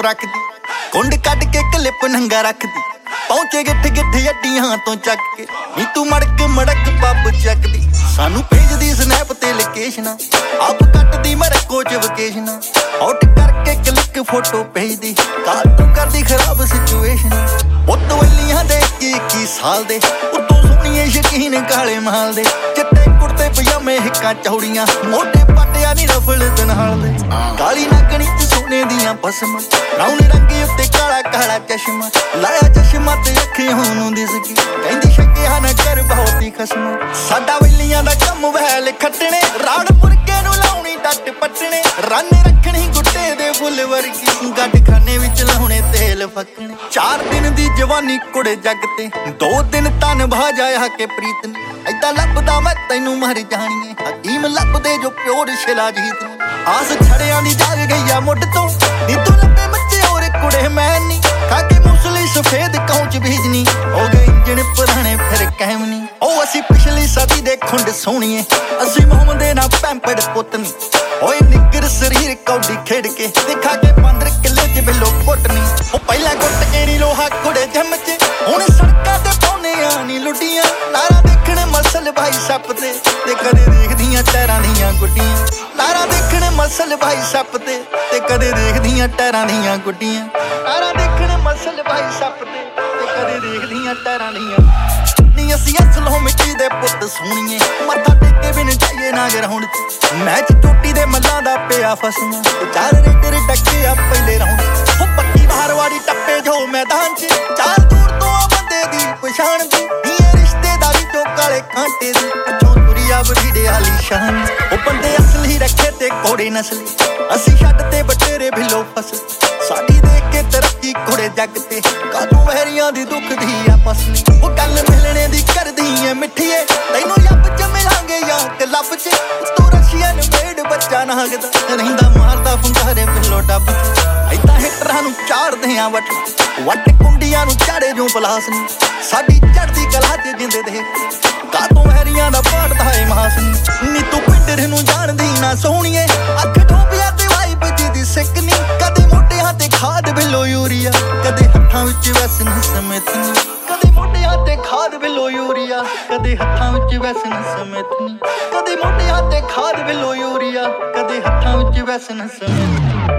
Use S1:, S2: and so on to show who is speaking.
S1: photo रखदी कुंड cut के clip नंगा रखदी पहुंचे गिठ गिठ अड्डियां तो चक के नी तू मड़क मड़क पब चकदी सानू भेजदी स्नैप ते लोकेशना आप कटदी मरको च वकेशना आउट करके क्लिक फोटो भेजदी काल तू करदी खराब सिचुएशन उत्त वल्लियां दे 21 साल दे उत्तों सोहणिए शकीन काले माल दे चिट्टे कुर्ते पजामे हिक्कां चौड़ियां मोटे पट्टिया नी रफल दे नाल दे काली नागणी च सोने दियां पसमां ब्राउन रंगे उत्ते काला काला चश्मा लाया चश्मा ते अखियां नूं दिसगी कहंदी शक्किया ना कर बहुत ही खसमा साडा वल्लियां दा कम वैल खट्टणे राड़ पुरके नूं लाउणी डट पट्टणे रन रखणी गुट्टे दे फुੱਲ वर्गी गड्ड खाने विच लाउणे तेल फक्कणे 4 दिन दी जवानी कुड़े जग ते 2 दिन तन भा जाया के प्रीत ने ऐदा लभदा मैं तैनू मर जाणीए हकीम लभदे जो प्योर शिलाजीत ने आस छड़ियां दी जाग गई आ मुੱਢ ਤੋਂ नी तू लभे मच्चे और कुड़े मैं नी खाके मूसली सफेद कौच भेजनी हो गए इंजन पुराने फिर कहम नी ओ असी पिछली सदी दे खुंड सोहणीए असी मोहम्मद ना पैंपड़ पुतनी ओए निगर शरीर कौडी खेड़ के दिखा के 15 किले च बिलो घुटनी ओ पहला घुट के नी लोहा कुड़े जम च हुण सड़कां ते पाउने आ नी लुटियां लारा देखण मसल भाई सप ते कदे देखदियां टैरां दियां गुड्डियां लारा देखण मसल भाई सप ते कदे देखदियां टैरां दियां गुड्डियां लारा देखण मसल भाई सप ते कदे देखदियां टैरां दियां नी असी असलों मिट्टी दे पुੱਤ सोहणीए मत्था टेके बिन जाइए ना ग्राउंड च मैच टोटी दे मल्लां दा पिया फसमा चार रेडर डके आ पहले राउंड ओ पक्की बाहरवाड़ी टप्पे जो मैदान च चार दूर तो बंदे दी पछाण दी ये रिश्तेदारी तो काले कांटे दी अछों तुरिया बरीडे आली शान ओ बंदे असली रखे ते कोड़े नस्ली असी छड्ड ते बटेरे भिलो फस साडी देख के तरक्की कुड़े जग ते काजू वहरियां दी दुख दी आपस में ओ गल मिलने दी करदी ऐ मिठीए तैनू लब च मिलांगे या क्लब च तू रशियन मेड बच्चा नागदा रहिंदा मारदा फुंकारे बिलो डब ऐदा हिटरां नू चाड़दे आ वट कुंडियां नू चाड़े जो पलास नी साडी चढ़दी कला च जिंदे देख काजू वहरियां दा पाड़दा है मास नी तू पिंडर नू जाणदी ना सोहणीए अख ठोपिया ते वाइब दी सिकनी कदे मोटियां ते खाद बिलो यूरिया कदे हत्थां विच वैसन समैतनी कदे मोटियां ते खाद बिलो यूरिया कदे हत्थां विच वैसन समैतनी कदे मोटियां ते खाद बिलो यूरिया कदे हत्थां विच वैसन समैतनी